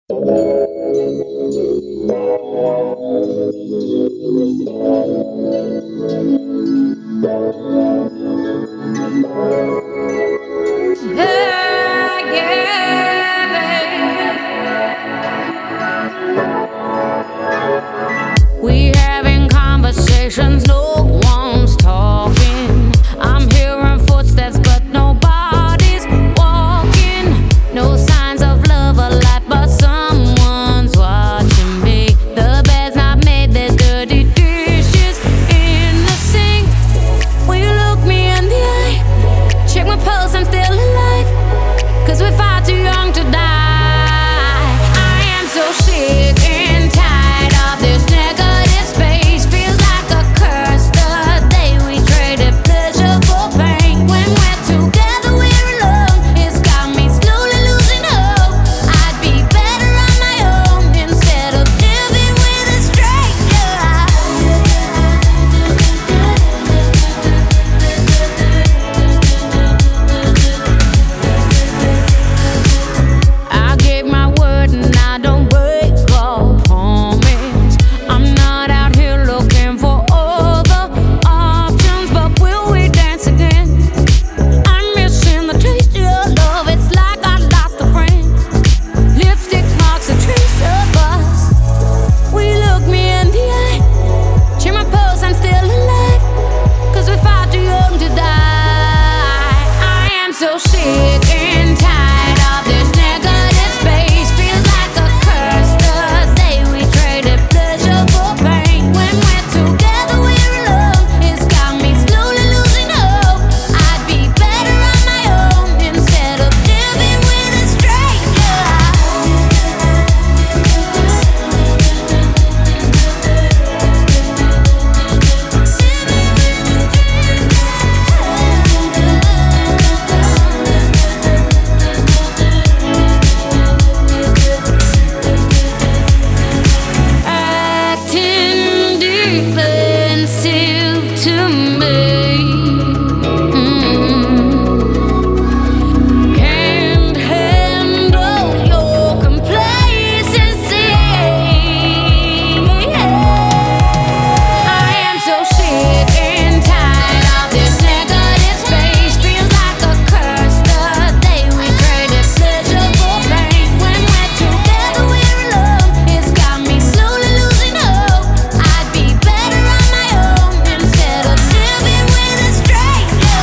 Yeah, baby. We having conversations, no one's talking. I'm hearing footsteps, but nobody's walking. No signs of love or life, but someone's watching me. The bed's not made, there's dirty dishes in the sink. Will you look me in the eye? Check my pulse, I'm still alive. 'Cause we're far too young to die. I am so sick and tired of this negative space. Feels like a curse the day we traded pleasure for pain. When we're together, we're alone. It's got me slowly losing hope. I'd be better on my own instead of living with a stranger. I gave my word and I don't break a promise. I'm not out here looking for all the options, but will we dance again? I'm missing the taste of your love. It's like I lost a friend. Lipstick marks a trace of us. Will you look me in the eye? Check my pulse, I'm still alive. 'Cause we're far too young to die. I am so sick and tired of this negative space. Feels like a curse the day we traded pleasure for pain. When we're together, we're alone. It's got me slowly losing hope. I'd be better on my own instead of living with a stranger. Acting defensive to me. Can't handle your complacency. I am so sick and tired of this negative space. Feels like a curse the day we traded pleasure for pain. When we're together, we're alone. It's got me slowly losing hope. I'd be better on my own instead of living with a stranger.